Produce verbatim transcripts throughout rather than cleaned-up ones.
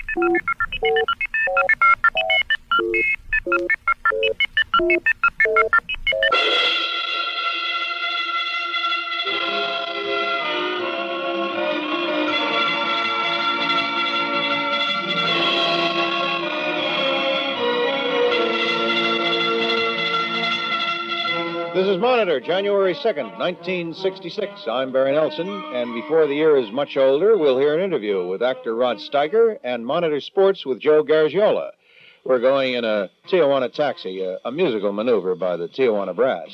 This is Monitor, January second, nineteen sixty-six. I'm Barry Nelson, and before the year is much older, we'll hear an interview with actor Rod Steiger and Monitor Sports with Joe Garagiola. We're going in a Tijuana taxi, a, a musical maneuver by the Tijuana Brass.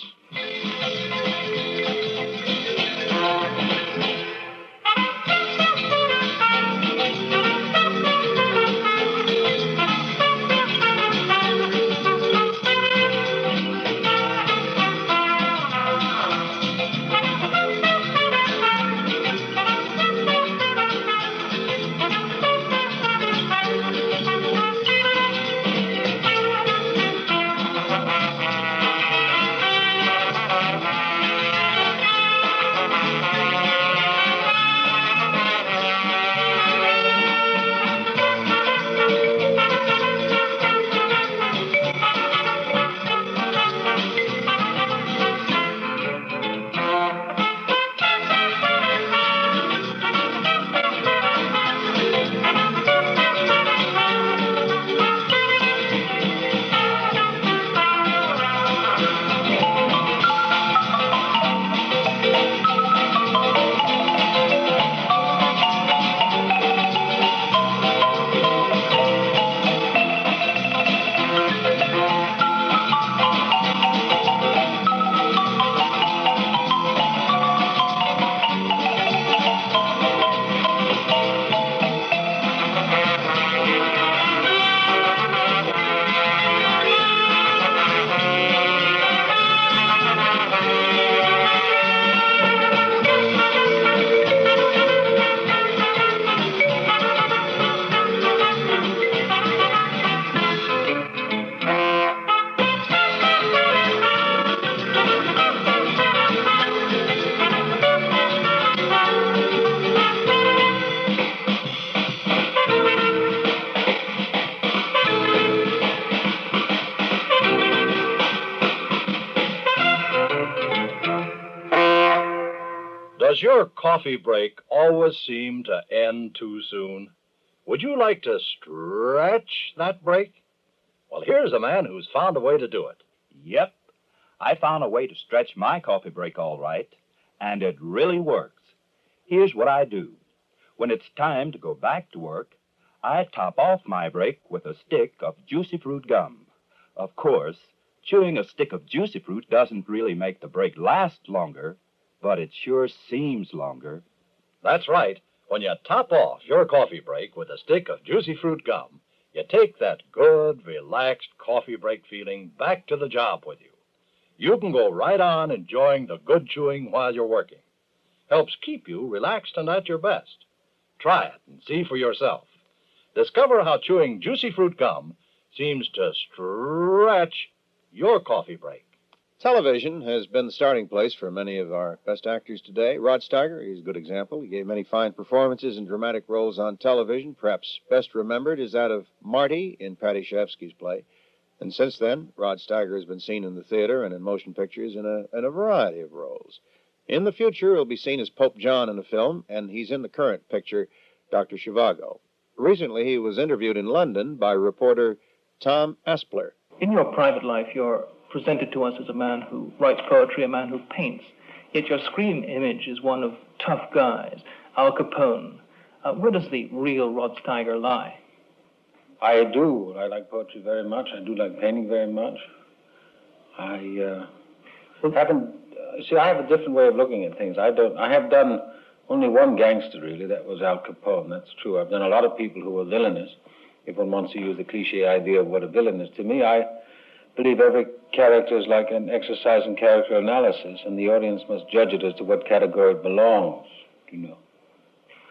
Does your coffee break always seem to end too soon? Would you like to stretch that break? Well, here's a man who's found a way to do it. Yep, I found a way to stretch my coffee break all right, and it really works. Here's what I do. When it's time to go back to work, I top off my break with a stick of Juicy Fruit gum. Of course, chewing a stick of Juicy Fruit doesn't really make the break last longer, but it sure seems longer. That's right. When you top off your coffee break with a stick of Juicy Fruit gum, you take that good, relaxed coffee break feeling back to the job with you. You can go right on enjoying the good chewing while you're working. Helps keep you relaxed and at your best. Try it and see for yourself. Discover how chewing Juicy Fruit gum seems to stretch your coffee break. Television has been the starting place for many of our best actors today. Rod Steiger, he's a good example. He gave many fine performances in dramatic roles on television. Perhaps best remembered is that of Marty in Paddy Chayefsky's play. And since then, Rod Steiger has been seen in the theater and in motion pictures in a, in a variety of roles. In the future, he'll be seen as Pope John in a film, and he's in the current picture, Doctor Zhivago. Recently, he was interviewed in London by reporter Tom Aspler. In your private life, you're presented to us as a man who writes poetry, a man who paints, yet your screen image is one of tough guys, Al Capone. Uh, where does the real Rod Steiger lie? I do. I like poetry very much. I do like painting very much. I uh, haven't... Uh, see, I have a different way of looking at things. I don't... I have done only one gangster, really. That was Al Capone. That's true. I've done a lot of people who were villainous, if one wants to use the cliche idea of what a villain is. To me, I believe every character is like an exercise in character analysis, and the audience must judge it as to what category it belongs, you know.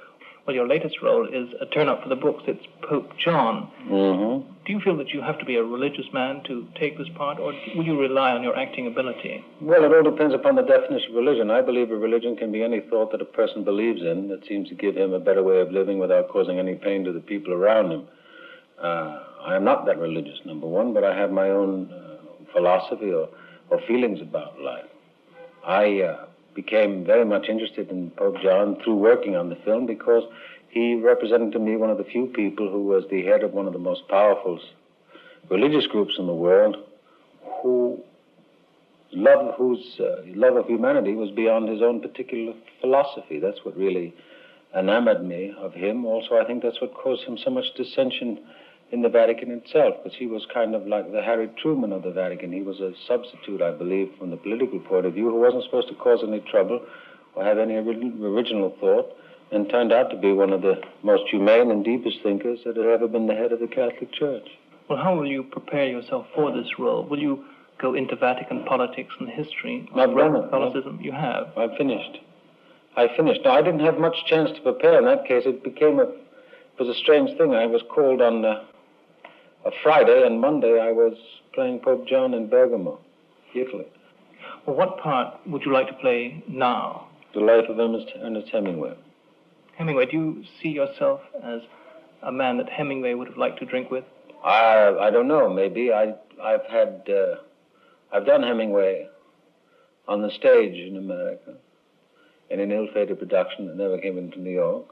Well, your latest role is a turn-up for the books. It's Pope John. Mm-hmm. Do you feel that you have to be a religious man to take this part, or will you rely on your acting ability? Well, it all depends upon the definition of religion. I believe a religion can be any thought that a person believes in that seems to give him a better way of living without causing any pain to the people around him. Uh, I am not that religious, number one, but I have my own uh, philosophy or, or feelings about life. I uh, became very much interested in Pope John through working on the film because he represented to me one of the few people who was the head of one of the most powerful religious groups in the world, who love whose uh, love of humanity was beyond his own particular philosophy. That's what really enamored me of him. Also, I think that's what caused him so much dissension in the Vatican itself, because he was kind of like the Harry Truman of the Vatican. He was a substitute, I believe, from the political point of view, who wasn't supposed to cause any trouble or have any original thought, and turned out to be one of the most humane and deepest thinkers that had ever been the head of the Catholic Church. Well, how will you prepare yourself for this role? Will you go into Vatican politics and history? I've done it. Catholicism? You have. I finished. I finished. Now, I didn't have much chance to prepare in that case. It became a, it was a strange thing. I was called on uh, a Friday, and Monday I was playing Pope John in Bergamo, Italy. Well, what part would you like to play now? The life of Ernest, Ernest Hemingway. Hemingway, do you see yourself as a man that Hemingway would have liked to drink with? I I don't know. Maybe I I've had uh, I've done Hemingway on the stage in America in an ill-fated production that never came into New York.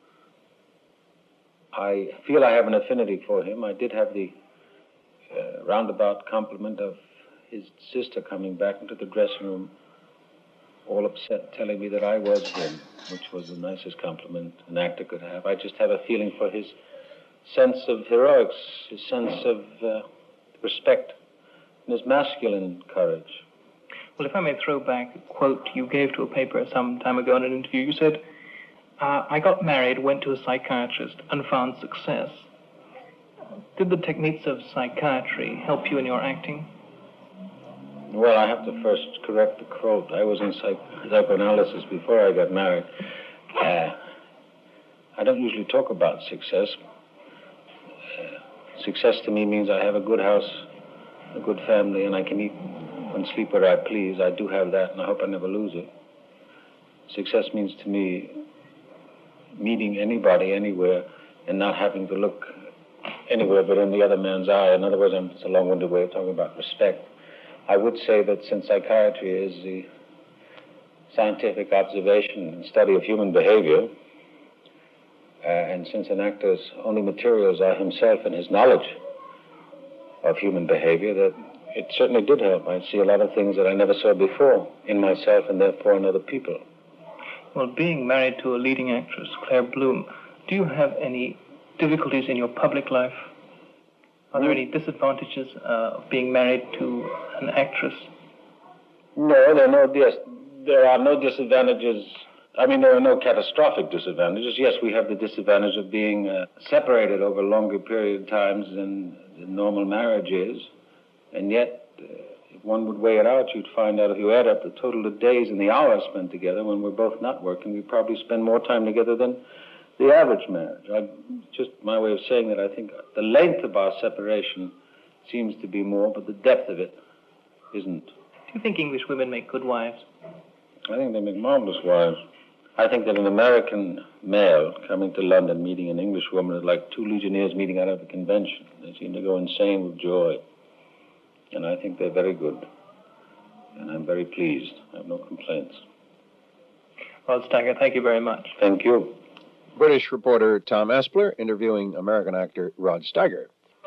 I feel I have an affinity for him. I did have the uh, roundabout compliment of his sister coming back into the dressing room, all upset, telling me that I was him, which was the nicest compliment an actor could have. I just have a feeling for his sense of heroics, his sense of uh, respect, and his masculine courage. Well, if I may throw back a quote you gave to a paper some time ago in an interview, you said, uh, I got married, went to a psychiatrist, and found success. Did the techniques of psychiatry help you in your acting? Well, I have to first correct the quote. I was in psych- psychoanalysis before I got married. Uh, I don't usually talk about success. Uh, success to me means I have a good house, a good family, and I can eat and sleep where I please. I do have that, and I hope I never lose it. Success means to me meeting anybody, anywhere, and not having to look anywhere but in the other man's eye. In other words, it's a long-winded way of talking about respect. I would say that since psychiatry is the scientific observation and study of human behavior, uh, and since an actor's only materials are himself and his knowledge of human behavior, that it certainly did help. I see a lot of things that I never saw before in myself and therefore in other people. Well, being married to a leading actress, Claire Bloom, do you have any difficulties in your public life? Are there any disadvantages uh, of being married to an actress? No, there are no, dis- there are no disadvantages. I mean, there are no catastrophic disadvantages. Yes, we have the disadvantage of being uh, separated over a longer period of times than the normal marriage is. And yet, uh, if one would weigh it out, you'd find out if you add up the total of days and the hours spent together when we're both not working, we probably spend more time together than the average marriage. I, just my way of saying that, I think the length of our separation seems to be more, but the depth of it isn't. Do you think English women make good wives? I think they make marvelous wives. I think that an American male coming to London meeting an English woman is like two legionnaires meeting out of a convention. They seem to go insane with joy. And I think they're very good. And I'm very pleased. I have no complaints. Rod Steiger, thank you very much. Thank you. British reporter Tom Espler interviewing American actor Rod Steiger.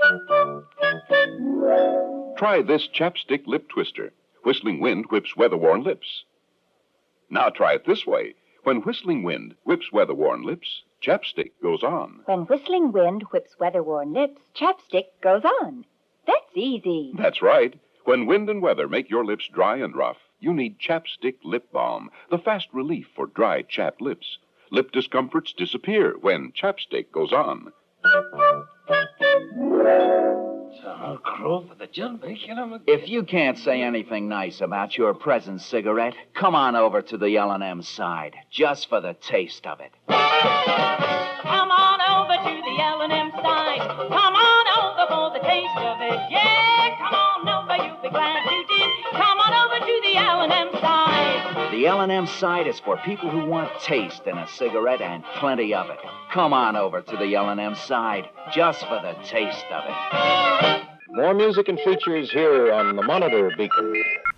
Try this chapstick lip twister. Whistling wind whips weather-worn lips. Now try it this way. When whistling wind whips weather-worn lips, chapstick goes on. When whistling wind whips weather-worn lips, chapstick goes on. That's easy. That's right. When wind and weather make your lips dry and rough, you need Chapstick Lip Balm, the fast relief for dry, chapped lips. Lip discomforts disappear when chapstick goes on. I'll crow for the gentleman. I'm a... If you can't say anything nice about your present cigarette, come on over to the L and M side, just for the taste of it. Come on over to the L and M side. Come on over for the taste of it. Yeah, come on over, you'll be glad you did. Come on over to the L and M side. The L and M side is for people who want taste in a cigarette and plenty of it. Come on over to the L and M side, just for the taste of it. More music and features here on the Monitor Beacon.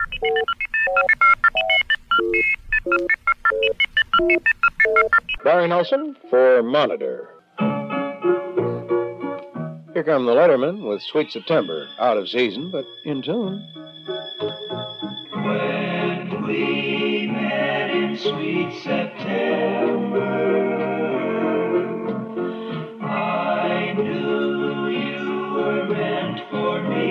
Barry Nelson for Monitor. Here come the Lettermen with Sweet September, out of season, but in tune. When we met in sweet September, I knew you were meant for me.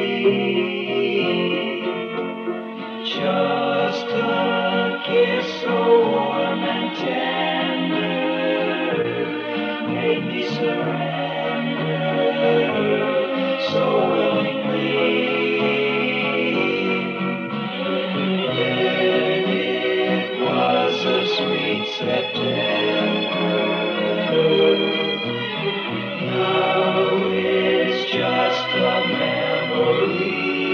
Just a kiss so warm and tender made me surrender so willingly. Then it was a sweet September. Now it's just a memory.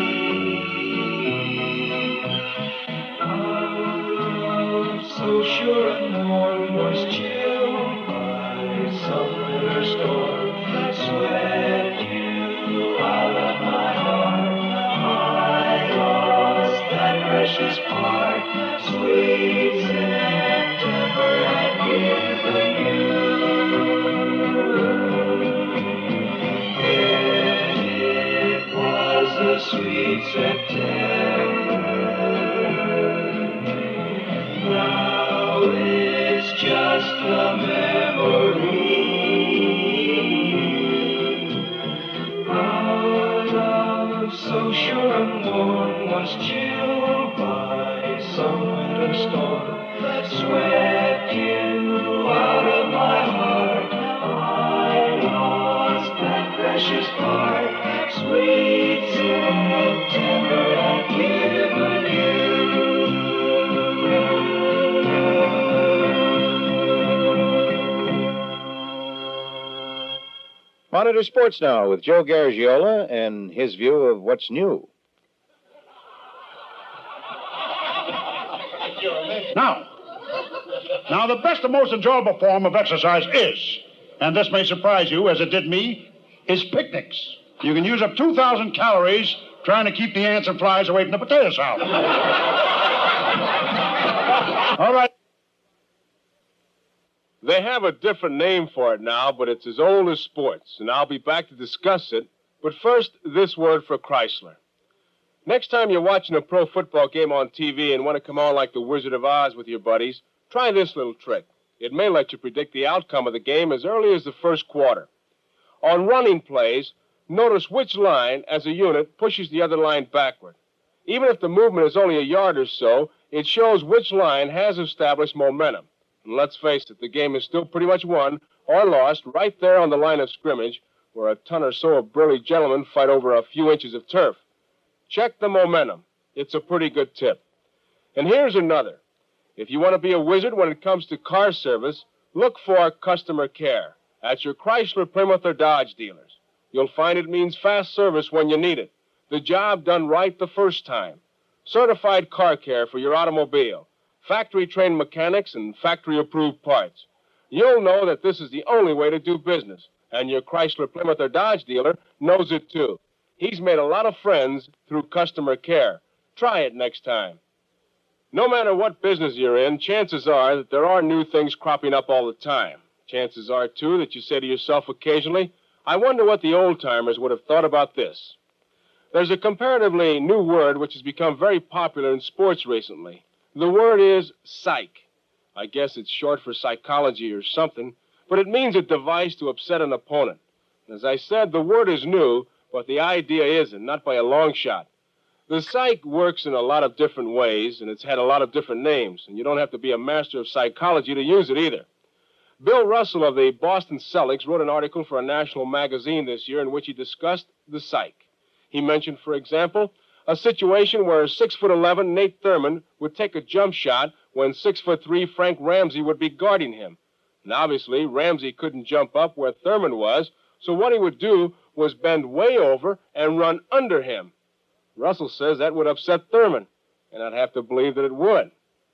So sure and warm was chilled by some winter storm that swept you out of my heart. I lost that precious part, sweet September had given you. Then it was a sweet September. Now it's just a memory. Our love, so sure and warm, was chilled by some winter storm that swept you out of my heart. I lost that precious part, sweet September had given you. Monitor Sports now with Joe Garagiola and his view of what's new. Now, now the best and most enjoyable form of exercise is, and this may surprise you as it did me, is picnics. You can use up two thousand calories trying to keep the ants and flies away from the potato salad. All right. They have a different name for it now, but it's as old as sports, and I'll be back to discuss it. But first, this word for Chrysler. Next time you're watching a pro football game on T V and want to come on like the Wizard of Oz with your buddies, try this little trick. It may let you predict the outcome of the game as early as the first quarter. On running plays, notice which line, as a unit, pushes the other line backward. Even if the movement is only a yard or so, it shows which line has established momentum. And let's face it, the game is still pretty much won or lost right there on the line of scrimmage, where a ton or so of burly gentlemen fight over a few inches of turf. Check the momentum. It's a pretty good tip. And here's another. If you want to be a wizard when it comes to car service, look for customer care at your Chrysler, Plymouth, or Dodge dealers. You'll find it means fast service when you need it. The job done right the first time. Certified car care for your automobile. Factory-trained mechanics and factory-approved parts. You'll know that this is the only way to do business, and your Chrysler, Plymouth, or Dodge dealer knows it, too. He's made a lot of friends through customer care. Try it next time. No matter what business you're in, chances are that there are new things cropping up all the time. Chances are, too, that you say to yourself occasionally, I wonder what the old-timers would have thought about this. There's a comparatively new word which has become very popular in sports recently. The word is psych. I guess it's short for psychology or something, but it means a device to upset an opponent. As I said, the word is new, but the idea isn't, not by a long shot. The psych works in a lot of different ways, and it's had a lot of different names, and you don't have to be a master of psychology to use it either. Bill Russell of the Boston Celtics wrote an article for a national magazine this year in which he discussed the psych. He mentioned, for example, a situation where six foot eleven Nate Thurman would take a jump shot when six foot three Frank Ramsey would be guarding him. And obviously, Ramsey couldn't jump up where Thurman was, so what he would do was bend way over and run under him. Russell says that would upset Thurman, and I'd have to believe that it would.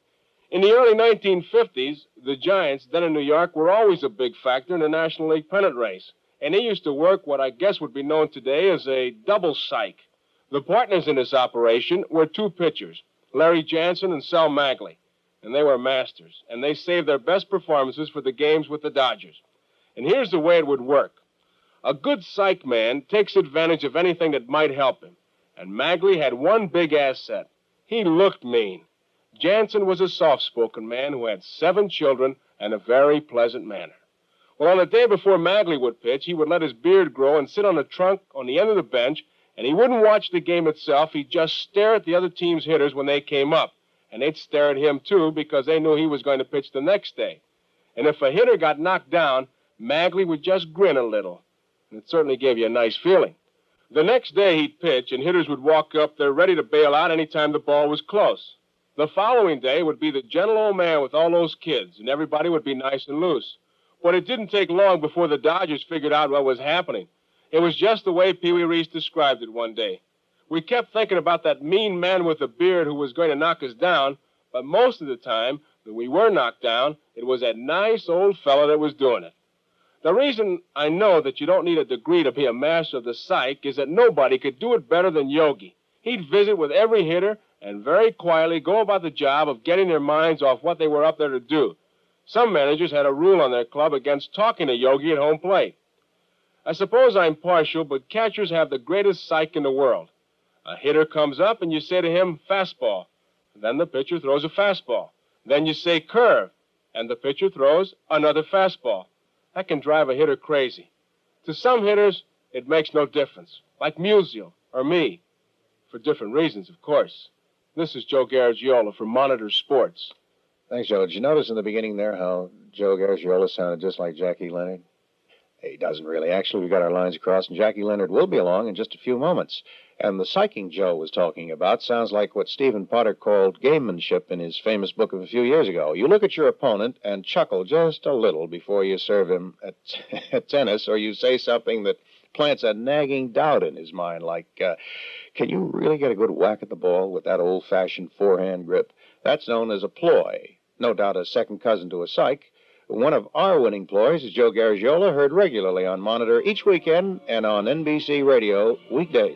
In the early nineteen fifties, the Giants, then in New York, were always a big factor in the National League pennant race, and they used to work what I guess would be known today as a double psych. The partners in this operation were two pitchers, Larry Jansen and Sal Magley, and they were masters, and they saved their best performances for the games with the Dodgers. And here's the way it would work. A good psych man takes advantage of anything that might help him, and Magley had one big asset. He looked mean. Jansen was a soft-spoken man who had seven children and a very pleasant manner. Well, on the day before Magley would pitch, he would let his beard grow and sit on a trunk on the end of the bench, and he wouldn't watch the game itself. He'd just stare at the other team's hitters when they came up, and they'd stare at him, too, because they knew he was going to pitch the next day. And if a hitter got knocked down, Magley would just grin a little, and it certainly gave you a nice feeling. The next day he'd pitch, and hitters would walk up there ready to bail out any time the ball was close. The following day would be the gentle old man with all those kids, and everybody would be nice and loose. But it didn't take long before the Dodgers figured out what was happening. It was just the way Pee Wee Reese described it one day. We kept thinking about that mean man with a beard who was going to knock us down, but most of the time that we were knocked down, it was that nice old fellow that was doing it. The reason I know that you don't need a degree to be a master of the psych is that nobody could do it better than Yogi. He'd visit with every hitter and very quietly go about the job of getting their minds off what they were up there to do. Some managers had a rule on their club against talking to Yogi at home plate. I suppose I'm partial, but catchers have the greatest psych in the world. A hitter comes up and you say to him, fastball. Then the pitcher throws a fastball. Then you say curve, and the pitcher throws another fastball. That can drive a hitter crazy. To some hitters, it makes no difference, like Musial or me, for different reasons, of course. This is Joe Garagiola for Monitor Sports. Thanks, Joe. Did you notice in the beginning there how Joe Garagiola sounded just like Jackie Leonard? He doesn't really. Actually, we got our lines across, and Jackie Leonard will be along in just a few moments. And the psyching Joe was talking about sounds like what Stephen Potter called gamemanship in his famous book of a few years ago. You look at your opponent and chuckle just a little before you serve him at, at tennis, or you say something that plants a nagging doubt in his mind, like, uh, can you really get a good whack at the ball with that old-fashioned forehand grip? That's known as a ploy, no doubt a second cousin to a psych. One of our winning ploys is Joe Garagiola, heard regularly on Monitor each weekend and on N B C Radio weekdays.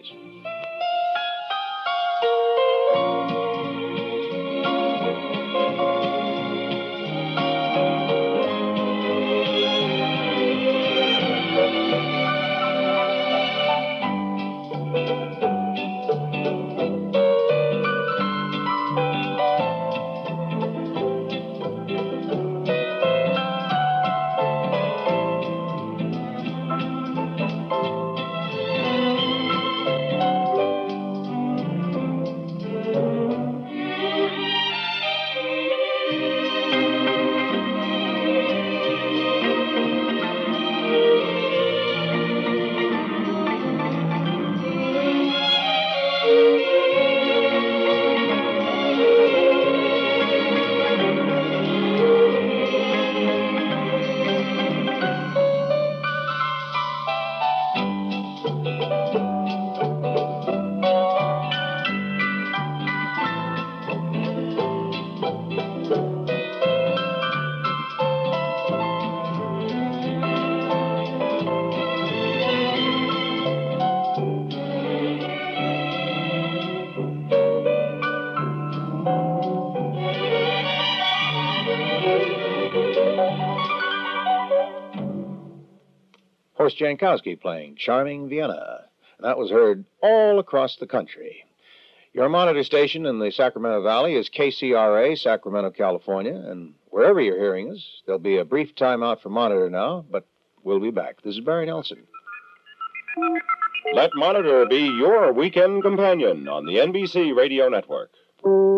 Horst Jankowski playing Charming Vienna. That was heard all across the country. Your Monitor station in the Sacramento Valley is K C R A, Sacramento, California, and wherever you're hearing us, there'll be a brief time out for Monitor now, but we'll be back. This is Barry Nelson. Let Monitor be your weekend companion on the N B C Radio Network.